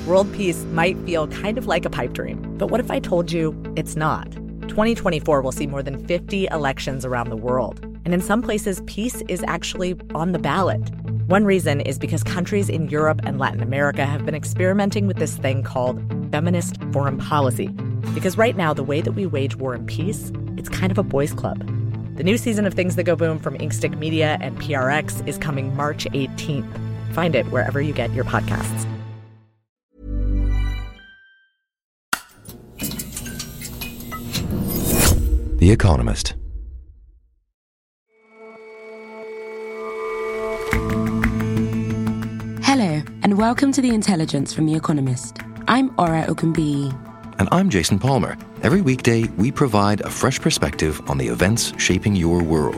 World peace might feel kind of like a pipe dream, but what if I told you it's not? 2024 will see more than 50 elections around the world, and in some places, peace is actually on the ballot. One reason is because countries in Europe and Latin America have been experimenting with this thing called feminist foreign policy. Because right now, the way that we wage war and peace, it's kind of a boys' club. The new season of Things That Go Boom from Inkstick Media and PRX is coming March 18th. Find it wherever you get your podcasts. The Economist. Hello, and welcome to The Intelligence from The Economist. I'm Ora Okunbiyi. And I'm Jason Palmer. Every weekday, we provide a fresh perspective on the events shaping your world.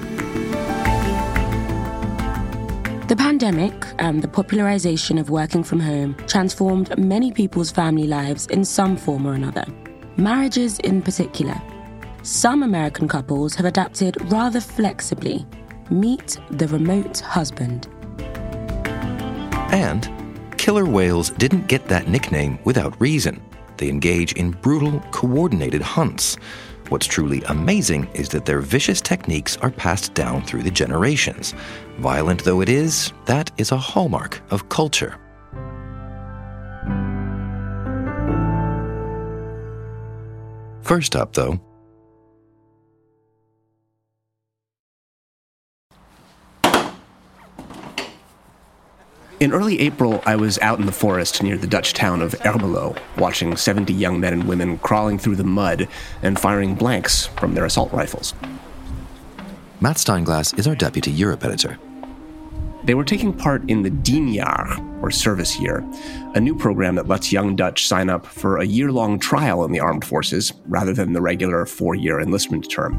The pandemic and the popularization of working from home transformed many people's family lives in some form or another. Marriages in particular. Some American couples have adapted rather flexibly. Meet the remote husband. And killer whales didn't get that nickname without reason. They engage in brutal, coordinated hunts. What's truly amazing is that their vicious techniques are passed down through the generations. Violent though it is, that is a hallmark of culture. First up, though, in early April, I was out in the forest near the Dutch town of Ermelo, watching 70 young men and women crawling through the mud and firing blanks from their assault rifles. Matt Steinglass is our deputy Europe editor. They were taking part in the Dienjaar, or service year, a new program that lets young Dutch sign up for a year-long trial in the armed forces rather than the regular 4-year enlistment term.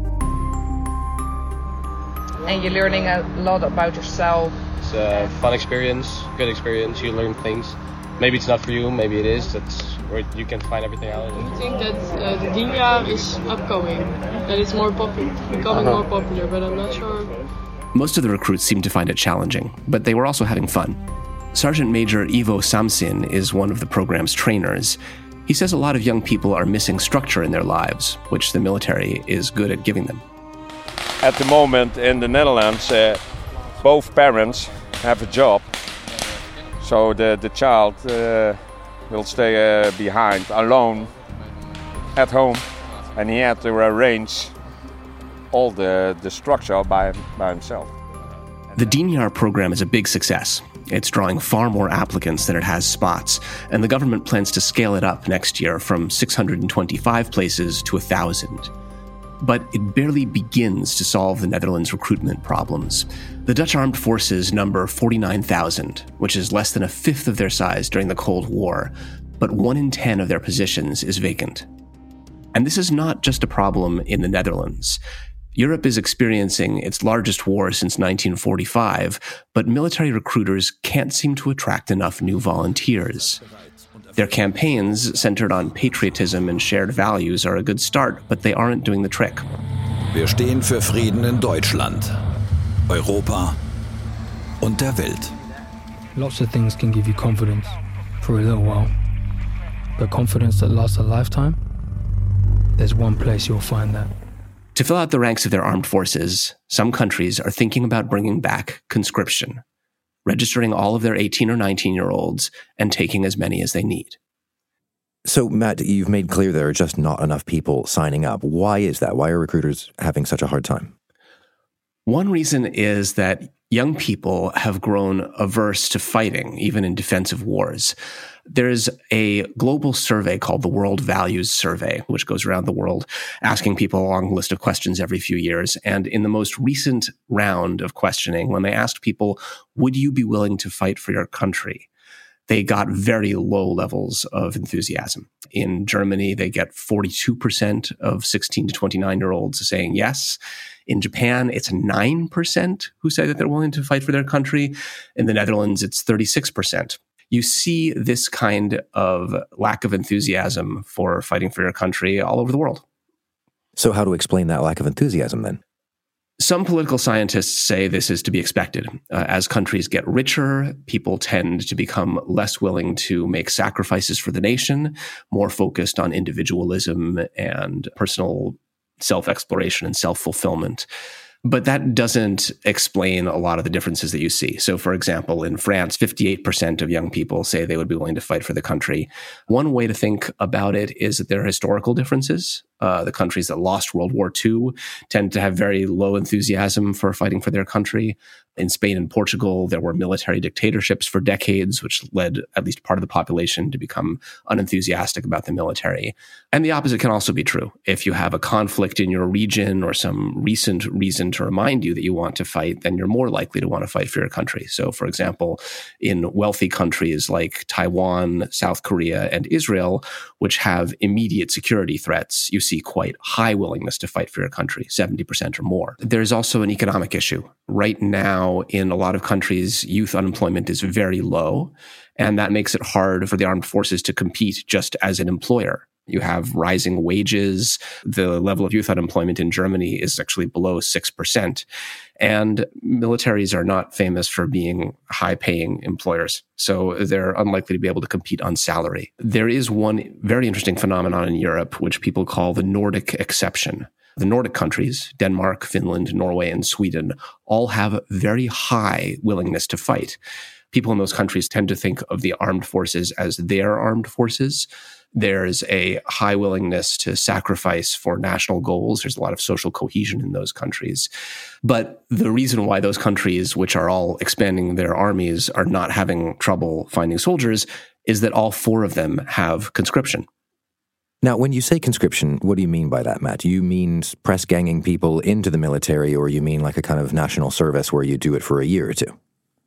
And you're learning a lot about yourself. It's a fun experience, good experience. You learn things. Maybe it's not for you, maybe it is. That's where you can find everything out. I think that the Dienjaar is upcoming, that it's becoming more popular, but I'm not sure. Most of the recruits seemed to find it challenging, but they were also having fun. Sergeant Major Ivo Samsin is one of the program's trainers. He says a lot of young people are missing structure in their lives, which the military is good at giving them. At the moment in the Netherlands, both parents have a job, so the child will stay behind alone at home, and he had to arrange all the structure by himself. The Dienjaar program is a big success. It's drawing far more applicants than it has spots, and the government plans to scale it up next year from 625 places to 1,000. But it barely begins to solve the Netherlands' recruitment problems. The Dutch armed forces number 49,000, which is less than a fifth of their size during the Cold War, but 1 in 10 of their positions is vacant. And this is not just a problem in the Netherlands. Europe is experiencing its largest war since 1945, but military recruiters can't seem to attract enough new volunteers. Their campaigns, centered on patriotism and shared values, are a good start, but they aren't doing the trick. Wir stehen für Frieden in Deutschland, Europa und der Welt. Lots of things can give you confidence for a little while, but confidence that lasts a lifetime, there's one place you'll find that. To fill out the ranks of their armed forces, some countries are thinking about bringing back conscription, registering all of their 18 or 19-year-olds and taking as many as they need. So, Matt, you've made clear there are just not enough people signing up. Why is that? Why are recruiters having such a hard time? One reason is that young people have grown averse to fighting, even in defensive wars. There's a global survey called the World Values Survey, which goes around the world asking people a long list of questions every few years. And in the most recent round of questioning, when they asked people, would you be willing to fight for your country? They got very low levels of enthusiasm. In Germany, they get 42% of 16 to 29-year-olds saying yes. In Japan, it's 9% who say that they're willing to fight for their country. In the Netherlands, it's 36%. You see this kind of lack of enthusiasm for fighting for your country all over the world. So how to explain that lack of enthusiasm then? Some political scientists say this is to be expected. As countries get richer, people tend to become less willing to make sacrifices for the nation, more focused on individualism and personal self-exploration and self-fulfillment. But that doesn't explain a lot of the differences that you see. So, for example, in France, 58% of young people say they would be willing to fight for the country. One way to think about it is that there are historical differences. The countries that lost World War II tend to have very low enthusiasm for fighting for their country. In Spain and Portugal, there were military dictatorships for decades, which led at least part of the population to become unenthusiastic about the military. And the opposite can also be true. If you have a conflict in your region or some recent reason to remind you that you want to fight, then you're more likely to want to fight for your country. So, for example, in wealthy countries like Taiwan, South Korea, and Israel, which have immediate security threats, you see quite high willingness to fight for your country, 70% or more. There's also an economic issue. Right now, in a lot of countries, youth unemployment is very low, and that makes it hard for the armed forces to compete just as an employer. You have rising wages. The level of youth unemployment in Germany is actually below 6%. And militaries are not famous for being high-paying employers. So they're unlikely to be able to compete on salary. There is one very interesting phenomenon in Europe, which people call the Nordic exception. The Nordic countries, Denmark, Finland, Norway, and Sweden, all have very high willingness to fight. People in those countries tend to think of the armed forces as their armed forces. There's a high willingness to sacrifice for national goals. There's a lot of social cohesion in those countries. But the reason why those countries, which are all expanding their armies, are not having trouble finding soldiers is that all four of them have conscription. Now, when you say conscription, what do you mean by that, Matt? Do you mean press ganging people into the military, or you mean like a kind of national service where you do it for a year or two?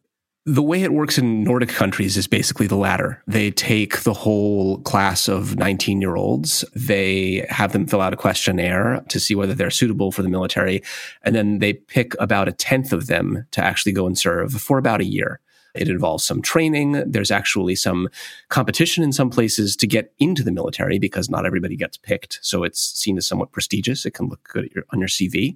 The way it works in Nordic countries is basically the latter. They take the whole class of 19-year-olds, they have them fill out a questionnaire to see whether they're suitable for the military, and then they pick about a tenth of them to actually go and serve for about a year. It involves some training. There's actually some competition in some places to get into the military because not everybody gets picked. So it's seen as somewhat prestigious. It can look good on your CV.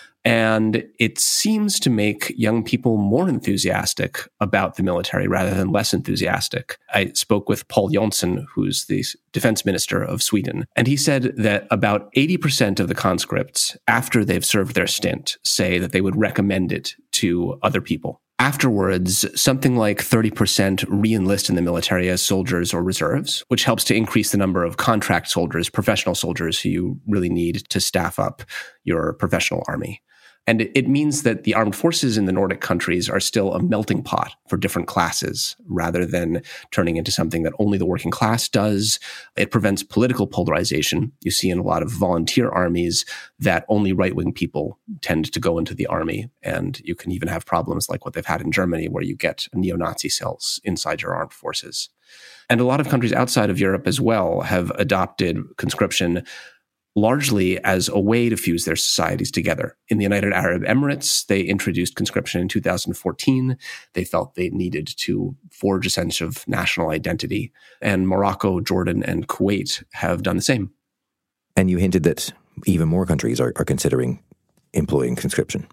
And it seems to make young people more enthusiastic about the military rather than less enthusiastic. I spoke with Paul Jonsson, who's the defense minister of Sweden, and he said that about 80% of the conscripts, after they've served their stint, say that they would recommend it to other people. Afterwards, something like 30% re-enlist in the military as soldiers or reserves, which helps to increase the number of contract soldiers, professional soldiers who you really need to staff up your professional army. And it means that the armed forces in the Nordic countries are still a melting pot for different classes rather than turning into something that only the working class does. It prevents political polarization. You see in a lot of volunteer armies that only right-wing people tend to go into the army. And you can even have problems like what they've had in Germany where you get neo-Nazi cells inside your armed forces. And a lot of countries outside of Europe as well have adopted conscription largely as a way to fuse their societies together. In the United Arab Emirates, they introduced conscription in 2014. They felt they needed to forge a sense of national identity. And Morocco, Jordan, and Kuwait have done the same. And you hinted that even more countries are considering employing conscription.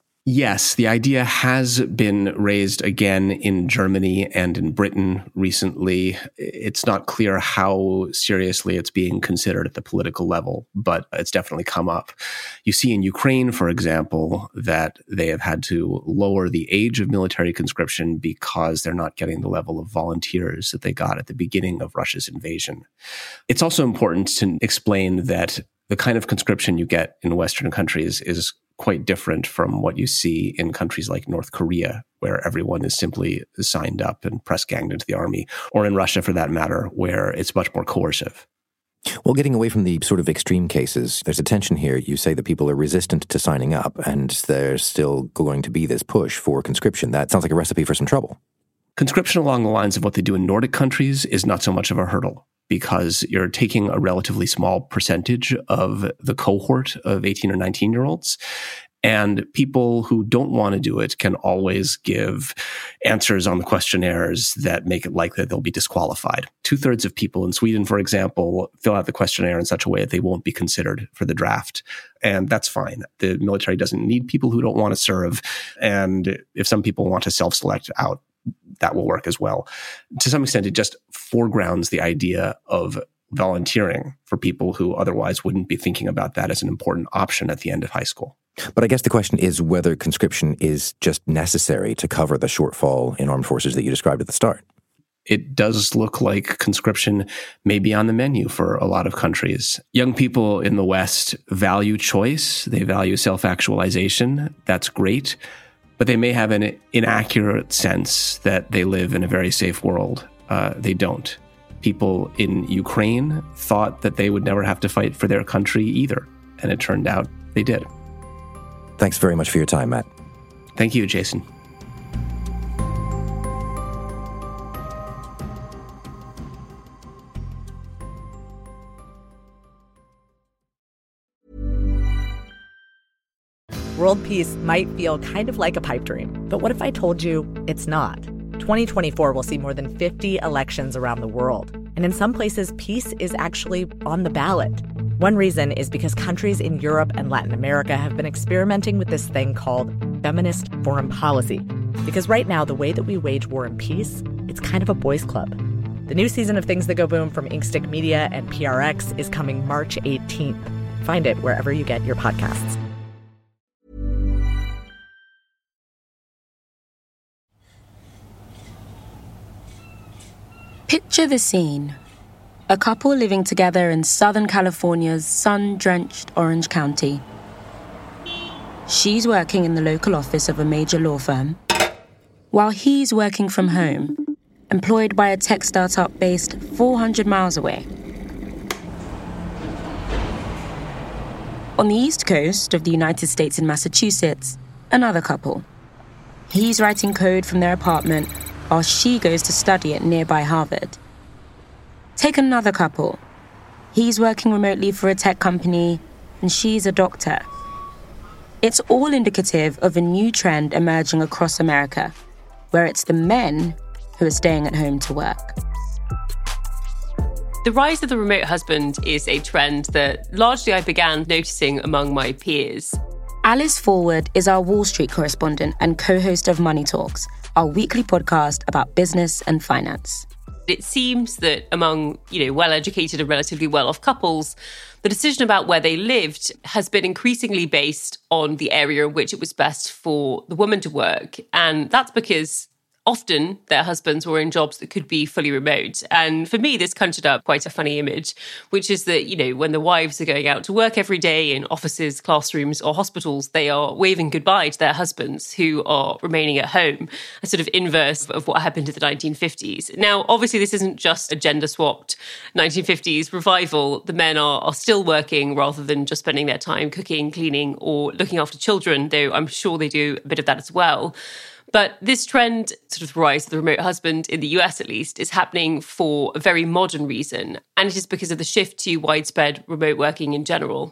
Yes, the idea has been raised again in Germany and in Britain recently. It's not clear how seriously it's being considered at the political level, but it's definitely come up. You see in Ukraine, for example, that they have had to lower the age of military conscription because they're not getting the level of volunteers that they got at the beginning of Russia's invasion. It's also important to explain that the kind of conscription you get in Western countries is quite different from what you see in countries like North Korea, where everyone is simply signed up and press ganged into the army, or in Russia, for that matter, where it's much more coercive. Well, getting away from the sort of extreme cases, there's a tension here. You say that people are resistant to signing up, and there's still going to be this push for conscription. That sounds like a recipe for some trouble. Conscription along the lines of what they do in Nordic countries is not so much of a hurdle, because you're taking a relatively small percentage of the cohort of 18 or 19-year-olds, And people who don't want to do it can always give answers on the questionnaires that make it likely that they'll be disqualified. 2/3 of people in Sweden, for example, fill out the questionnaire in such a way that they won't be considered for the draft. And that's fine. The military doesn't need people who don't want to serve. And if some people want to self-select out, that will work as well. To some extent, it just foregrounds the idea of volunteering for people who otherwise wouldn't be thinking about that as an important option at the end of high school. But I guess the question is whether conscription is just necessary to cover the shortfall in armed forces that you described at the start. It does look like conscription may be on the menu for a lot of countries. Young people in the West value choice. They value self-actualization. That's great. But they may have an inaccurate sense that they live in a very safe world. They don't. People in Ukraine thought that they would never have to fight for their country either. And it turned out they did. Thanks very much for your time, Matt. Thank you, Jason. World peace might feel kind of like a pipe dream, but what if I told you it's not? 2024 will see more than 50 elections around the world, and in some places, peace is actually on the ballot. One reason is because countries in Europe and Latin America have been experimenting with this thing called feminist foreign policy. Because right now, the way that we wage war and peace, it's kind of a boys' club. The new season of Things That Go Boom from Inkstick Media and PRX is coming March 18th. Find it wherever you get your podcasts. Picture the scene. A couple living together in Southern California's sun-drenched Orange County. She's working in the local office of a major law firm, while he's working from home, employed by a tech startup based 400 miles away. On the East Coast of the United States in Massachusetts, another couple. He's writing code from their apartment while she goes to study at nearby Harvard. Take another couple. He's working remotely for a tech company, and she's a doctor. It's all indicative of a new trend emerging across America, where it's the men who are staying at home to work. The rise of the remote husband is a trend that largely I began noticing among my peers. Alice Forward is our Wall Street correspondent and co-host of Money Talks, our weekly podcast about business and finance. It seems that among, well-educated and relatively well-off couples, the decision about where they lived has been increasingly based on the area in which it was best for the woman to work. And that's because often their husbands were in jobs that could be fully remote. And for me, this conjured up quite a funny image, which is that, when the wives are going out to work every day in offices, classrooms, or hospitals, they are waving goodbye to their husbands who are remaining at home, a sort of inverse of what happened in the 1950s. Now, obviously, this isn't just a gender-swapped 1950s revival. The men are still working rather than just spending their time cooking, cleaning, or looking after children, though I'm sure they do a bit of that as well. But this trend, sort of rise of the remote husband, in the US at least, is happening for a very modern reason. And it is because of the shift to widespread remote working in general.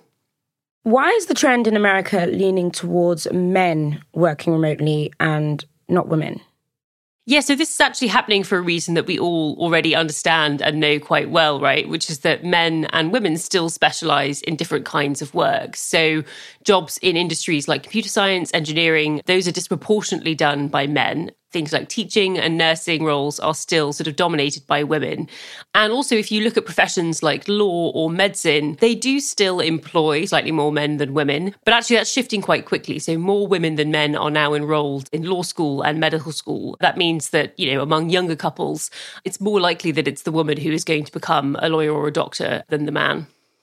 Why is the trend in America leaning towards men working remotely and not women? Yeah, so this is actually happening for a reason that we all already understand and know quite well, right? Which is that men and women still specialize in different kinds of work. So jobs in industries like computer science, engineering, those are disproportionately done by men. Things like teaching and nursing roles are still sort of dominated by women. And also, if you look at professions like law or medicine, they do still employ slightly more men than women. But actually, that's shifting quite quickly. So more women than men are now enrolled in law school and medical school. That means that, among younger couples, it's more likely that it's the woman who is going to become a lawyer or a doctor than the man.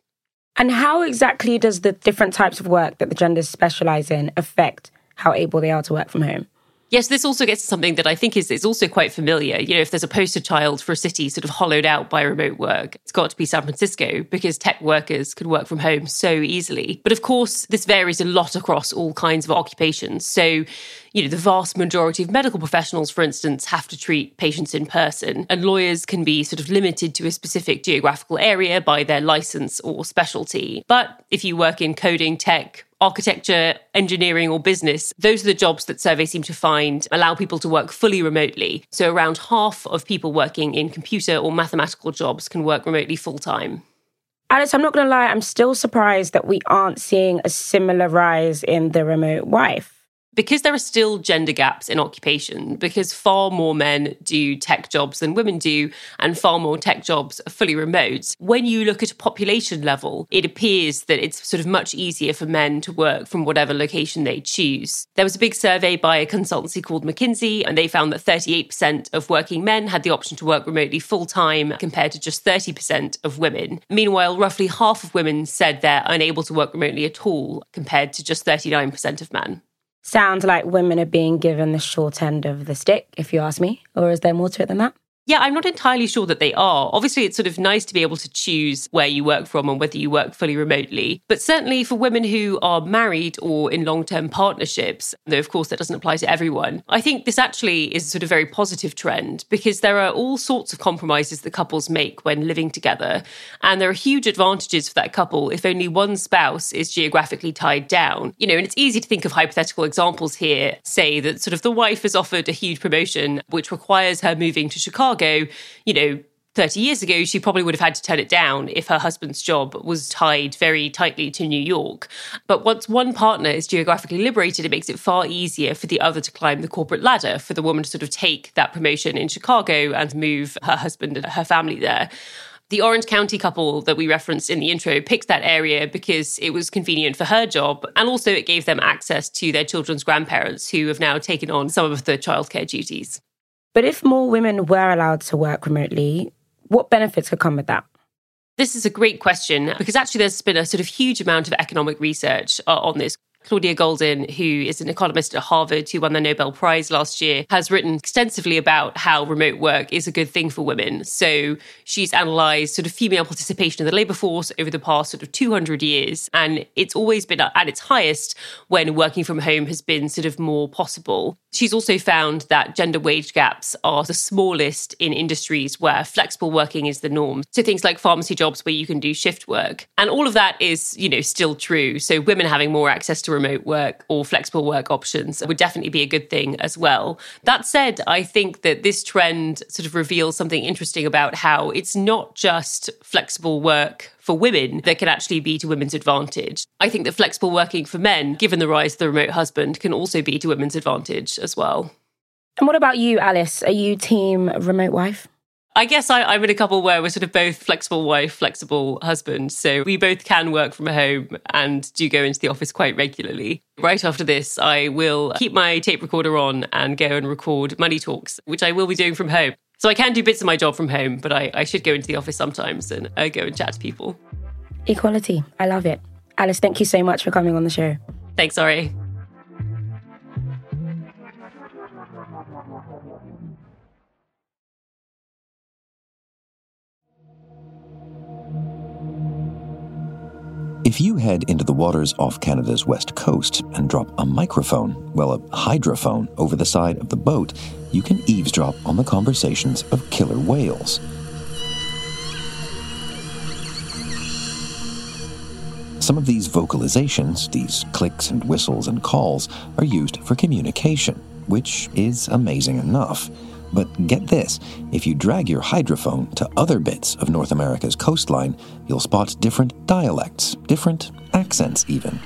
And how exactly does the different types of work that the genders specialize in affect how able they are to work from home? Yes, this also gets to something that I think is also quite familiar. If there's a poster child for a city sort of hollowed out by remote work, it's got to be San Francisco because tech workers can work from home so easily. But of course, this varies a lot across all kinds of occupations. So, the vast majority of medical professionals, for instance, have to treat patients in person. And lawyers can be sort of limited to a specific geographical area by their license or specialty. But if you work in coding, tech, architecture, engineering, or business, those are the jobs that surveys seem to find allow people to work fully remotely. So around half of people working in computer or mathematical jobs can work remotely full-time. Alice, I'm not going to lie, I'm still surprised that we aren't seeing a similar rise in the remote wife. Because there are still gender gaps in occupation, because far more men do tech jobs than women do, and far more tech jobs are fully remote, when you look at a population level, it appears that it's sort of much easier for men to work from whatever location they choose. There was a big survey by a consultancy called McKinsey, and they found that 38% of working men had the option to work remotely full-time, compared to just 30% of women. Meanwhile, roughly half of women said they're unable to work remotely at all, compared to just 39% of men. Sounds like women are being given the short end of the stick, if you ask me. Or is there more to it than that? Yeah, I'm not entirely sure that they are. Obviously, it's sort of nice to be able to choose where you work from and whether you work fully remotely. But certainly for women who are married or in long-term partnerships, though of course that doesn't apply to everyone, I think this actually is a sort of very positive trend because there are all sorts of compromises that couples make when living together. And there are huge advantages for that couple if only one spouse is geographically tied down. You know, and it's easy to think of hypothetical examples here, say that sort of the wife is offered a huge promotion which requires her moving to Chicago. 30 years ago, she probably would have had to turn it down if her husband's job was tied very tightly to New York. But once one partner is geographically liberated, it makes it far easier for the other to climb the corporate ladder, for the woman to sort of take that promotion in Chicago and move her husband and her family there. The Orange County couple that we referenced in the intro picked that area because it was convenient for her job, and also it gave them access to their children's grandparents who have now taken on some of the childcare duties. But if more women were allowed to work remotely, what benefits could come with that? This is a great question because actually there's been a sort of huge amount of economic research on this. Claudia Goldin, who is an economist at Harvard, who won the Nobel Prize last year, has written extensively about how remote work is a good thing for women. So she's analysed sort of female participation in the labour force over the past sort of 200 years. And it's always been at its highest when working from home has been sort of more possible. She's also found that gender wage gaps are the smallest in industries where flexible working is the norm. So things like pharmacy jobs where you can do shift work. And all of that is, still true. So women having more access to remote work or flexible work options would definitely be a good thing as well. That said, I think that this trend sort of reveals something interesting about how it's not just flexible work for women that can actually be to women's advantage. I think that flexible working for men, given the rise of the remote husband, can also be to women's advantage as well. And what about you, Alice? Are you team remote wife? I guess I'm in a couple where we're sort of both flexible wife, flexible husband. So we both can work from home and do go into the office quite regularly. Right after this, I will keep my tape recorder on and go and record Money Talks, which I will be doing from home. So I can do bits of my job from home, but I should go into the office sometimes and go and chat to people. Equality. I love it. Alice, thank you so much for coming on the show. Thanks, Ari. If you head into the waters off Canada's west coast and drop a microphone, a hydrophone, over the side of the boat, you can eavesdrop on the conversations of killer whales. Some of these vocalizations, these clicks and whistles and calls, are used for communication, which is amazing enough. But get this, if you drag your hydrophone to other bits of North America's coastline, you'll spot different dialects, different accents even.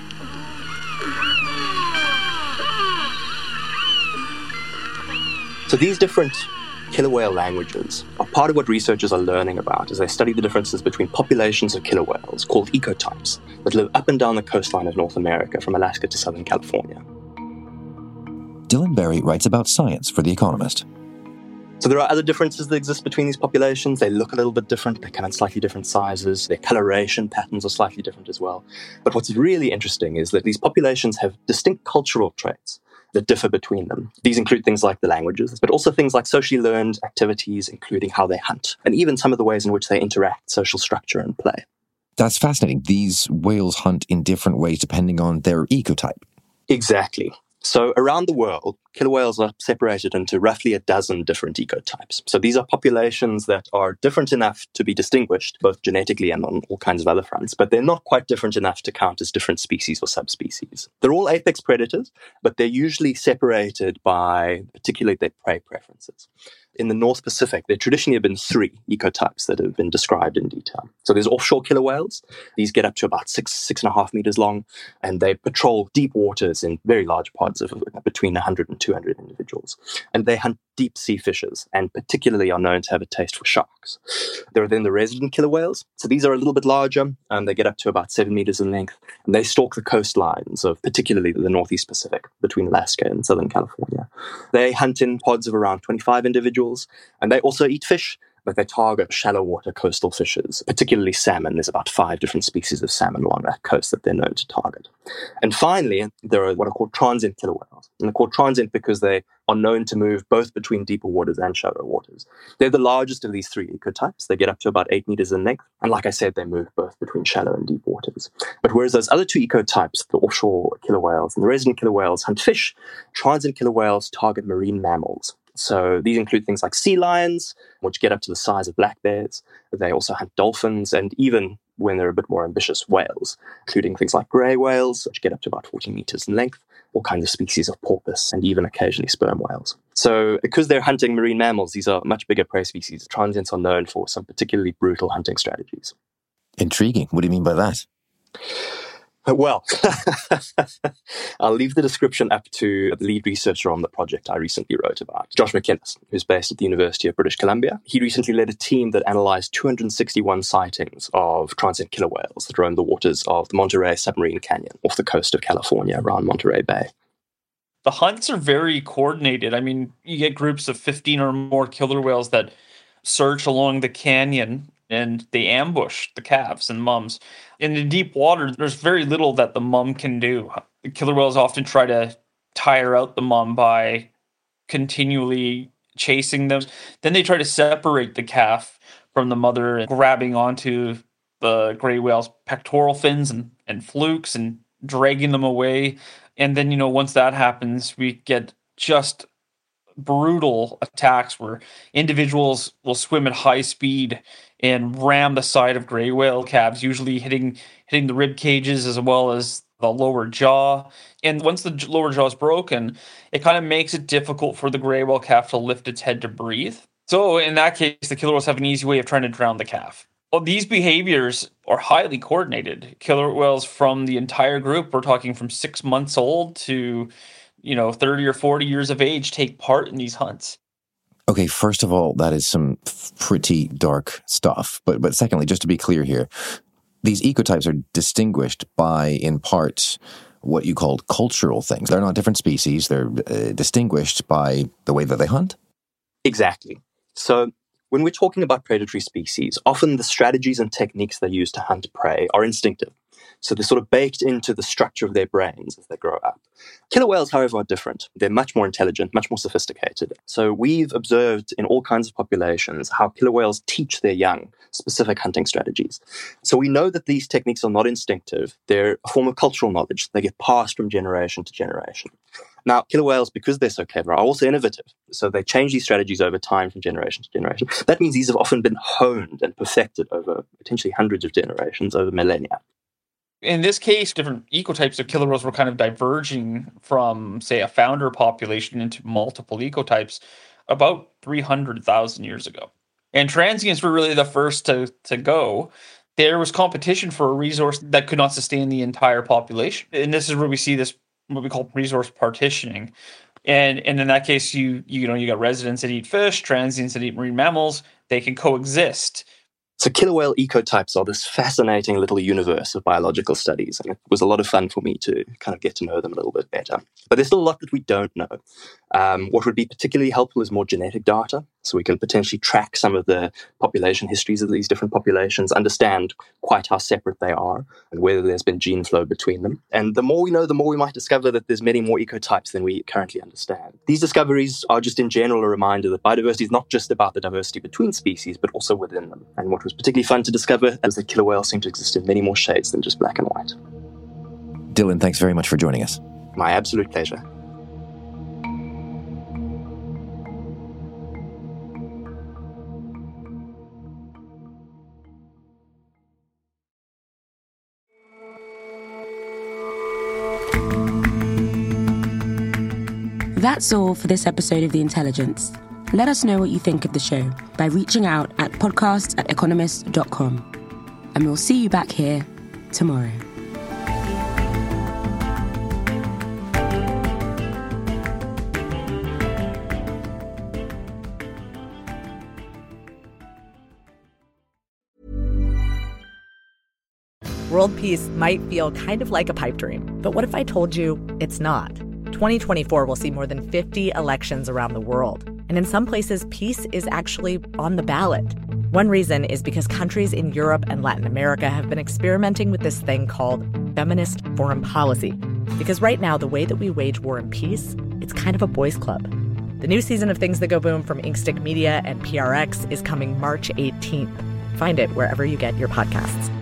So these different killer whale languages are part of what researchers are learning about as they study the differences between populations of killer whales, called ecotypes, that live up and down the coastline of North America from Alaska to Southern California. Dylan Berry writes about science for The Economist. So there are other differences that exist between these populations. They look a little bit different. They come in slightly different sizes. Their coloration patterns are slightly different as well. But what's really interesting is that these populations have distinct cultural traits that differ between them. These include things like the languages, but also things like socially learned activities, including how they hunt, and even some of the ways in which they interact, social structure and play. That's fascinating. These whales hunt in different ways depending on their ecotype. Exactly. So around the world, killer whales are separated into roughly a dozen different ecotypes. So these are populations that are different enough to be distinguished, both genetically and on all kinds of other fronts, but they're not quite different enough to count as different species or subspecies. They're all apex predators, but they're usually separated by particularly their prey preferences. In the North Pacific, there traditionally have been 3 ecotypes that have been described in detail. So there's offshore killer whales. These get up to about 6.5 meters long, and they patrol deep waters in very large pods of between 100 and 200 individuals. And they hunt deep sea fishes, and particularly are known to have a taste for sharks. There are then the resident killer whales. So these are a little bit larger, and they get up to about 7 meters in length, and they stalk the coastlines of particularly the Northeast Pacific, between Alaska and Southern California. They hunt in pods of around 25 individuals, and they also eat fish, but they target shallow water coastal fishes, particularly salmon. There's about 5 different species of salmon along that coast that they're known to target. And finally, there are what are called transient killer whales. And they're called transient because they are known to move both between deeper waters and shallow waters. They're the largest of these 3 ecotypes. They get up to about 8 meters in length. And like I said, they move both between shallow and deep waters. But whereas those other 2 ecotypes, the offshore killer whales and the resident killer whales, hunt fish, transient killer whales target marine mammals. So these include things like sea lions, which get up to the size of black bears. They also hunt dolphins, and even when they're a bit more ambitious, whales, including things like grey whales, which get up to about 40 meters in length, all kinds of species of porpoise, and even occasionally sperm whales. So because they're hunting marine mammals, these are much bigger prey species. Transients are known for some particularly brutal hunting strategies. Intriguing. What do you mean by that? Well, I'll leave the description up to the lead researcher on the project I recently wrote about, Josh McInnes, who's based at the University of British Columbia. He recently led a team that analysed 261 sightings of transient killer whales that roam the waters of the Monterey Submarine Canyon off the coast of California around Monterey Bay. The hunts are very coordinated. I mean, you get groups of 15 or more killer whales that search along the canyon, and they ambush the calves and mums. In the deep water, there's very little that the mum can do. The killer whales often try to tire out the mum by continually chasing them. Then they try to separate the calf from the mother and grabbing onto the gray whale's pectoral fins and flukes and dragging them away. And then, once that happens, we get just brutal attacks where individuals will swim at high speed and ram the side of gray whale calves, usually hitting the rib cages as well as the lower jaw. And once the lower jaw is broken, it kind of makes it difficult for the gray whale calf to lift its head to breathe. So in that case, the killer whales have an easy way of trying to drown the calf. Well, these behaviors are highly coordinated. Killer whales from the entire group, we're talking from 6 months old to 30 or 40 years of age, take part in these hunts. Okay, first of all, that is some pretty dark stuff. But secondly, just to be clear here, these ecotypes are distinguished by, in part, what you called cultural things. They're not different species. They're distinguished by the way that they hunt? Exactly. So when we're talking about predatory species, often the strategies and techniques they use to hunt prey are instinctive. So they're sort of baked into the structure of their brains as they grow up. Killer whales, however, are different. They're much more intelligent, much more sophisticated. So we've observed in all kinds of populations how killer whales teach their young specific hunting strategies. So we know that these techniques are not instinctive. They're a form of cultural knowledge. They get passed from generation to generation. Now, killer whales, because they're so clever, are also innovative. So they change these strategies over time from generation to generation. That means these have often been honed and perfected over potentially hundreds of generations, over millennia. In this case, different ecotypes of killer whales were kind of diverging from, say, a founder population into multiple ecotypes about 300,000 years ago. And transients were really the first to go. There was competition for a resource that could not sustain the entire population. And this is where we see this, what we call resource partitioning. And in that case, you got residents that eat fish, transients that eat marine mammals. They can coexist. So killer whale ecotypes are this fascinating little universe of biological studies, and it was a lot of fun for me to kind of get to know them a little bit better. But there's still a lot that we don't know. What would be particularly helpful is more genetic data, so we can potentially track some of the population histories of these different populations, understand quite how separate they are, and whether there's been gene flow between them. And the more we know, the more we might discover that there's many more ecotypes than we currently understand. These discoveries are just in general a reminder that biodiversity is not just about the diversity between species, but also within them. And what was particularly fun to discover is that killer whales seem to exist in many more shades than just black and white. Dylan, thanks very much for joining us. My absolute pleasure. That's all for this episode of The Intelligence. Let us know what you think of the show by reaching out at podcast@economist.com. And we'll see you back here tomorrow. World peace might feel kind of like a pipe dream, but what if I told you it's not? 2024 will see more than 50 elections around the world, and in some places, peace is actually on the ballot. One reason is because countries in Europe and Latin America have been experimenting with this thing called feminist foreign policy. Because right now, the way that we wage war and peace, it's kind of a boys' club. The new season of Things That Go Boom from Inkstick Media and PRX is coming March 18th. Find it wherever you get your podcasts.